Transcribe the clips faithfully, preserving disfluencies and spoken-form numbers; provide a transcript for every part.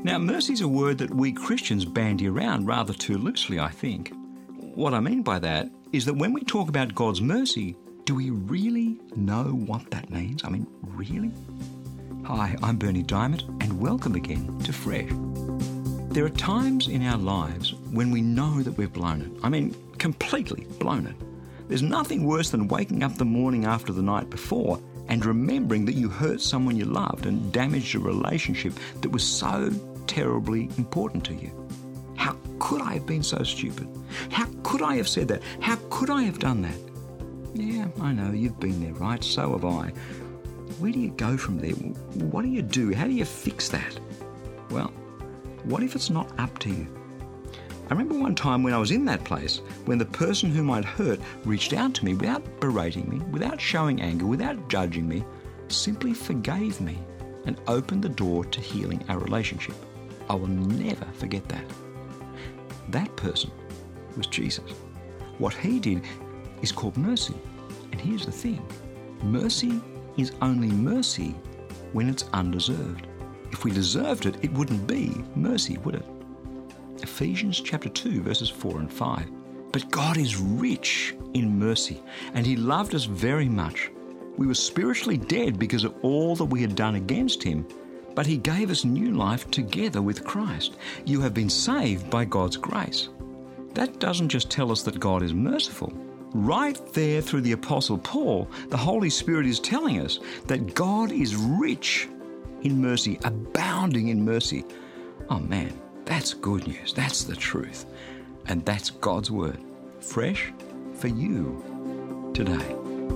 Now, mercy is a word that we Christians bandy around rather too loosely, I think. What I mean by that is that when we talk about God's mercy, do we really know what that means? I mean, really? Hi, I'm Bernie Diamond, and welcome again to Fresh. There are times in our lives when we know that we've blown it. I mean, completely blown it. There's nothing worse than waking up the morning after the night before and remembering that you hurt someone you loved and damaged a relationship that was so terribly important to you. How could I have been so stupid? How could I have said that? How could I have done that? Yeah, I know, you've been there, right? So have I. Where do you go from there? What do you do? How do you fix that? Well, what if it's not up to you? I remember one time when I was in that place, when the person whom I'd hurt reached out to me without berating me, without showing anger, without judging me, simply forgave me and opened the door to healing our relationship. I will never forget that. That person was Jesus. What he did is called mercy. And here's the thing. Mercy is only mercy when it's undeserved. If we deserved it, it wouldn't be mercy, would it? Ephesians chapter two, verses four and five. But God is rich in mercy, and he loved us very much. We were spiritually dead because of all that we had done against him, but he gave us new life together with Christ. You have been saved by God's grace. That doesn't just tell us that God is merciful. Right there through the Apostle Paul, the Holy Spirit is telling us that God is rich in mercy, abounding in mercy. Oh man, that's good news. That's the truth. And that's God's word, fresh for you today.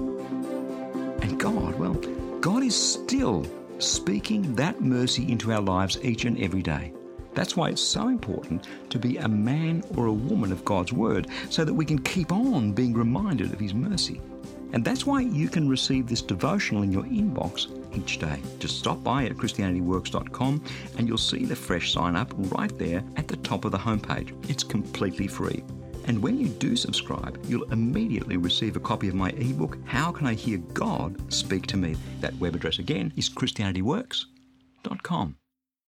And God, well, God is still speaking that mercy into our lives each and every day. That's why it's so important to be a man or a woman of God's word so that we can keep on being reminded of his mercy. And that's why you can receive this devotional in your inbox each day. Just stop by at christianity works dot com and you'll see the fresh sign up right there at the top of the homepage. It's completely free. And when you do subscribe, you'll immediately receive a copy of my ebook, How Can I Hear God Speak to Me? That web address again is christianity works dot com.